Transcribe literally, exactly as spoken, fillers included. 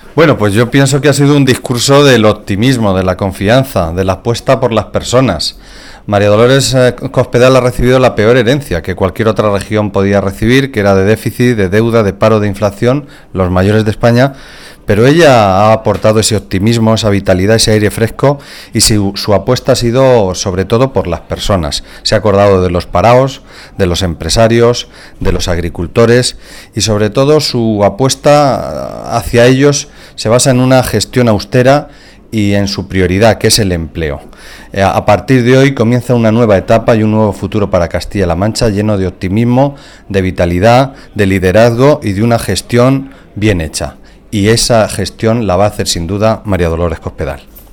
Bueno, pues yo pienso que ha sido un discurso del optimismo, de la confianza, de la apuesta por las personas. María Dolores eh, Cospedal ha recibido la peor herencia que cualquier otra región podía recibir, que era de déficit, de deuda, de paro, de inflación, los mayores de España, pero ella ha aportado ese optimismo, esa vitalidad, ese aire fresco, y su, su apuesta ha sido sobre todo por las personas. Se ha acordado de los parados, de los empresarios, de los agricultores, y sobre todo su apuesta hacia ellos se basa en una gestión austera y en su prioridad, que es el empleo. A partir de hoy comienza una nueva etapa y un nuevo futuro para Castilla-La Mancha, lleno de optimismo, de vitalidad, de liderazgo y de una gestión bien hecha. Y esa gestión la va a hacer sin duda María Dolores Cospedal.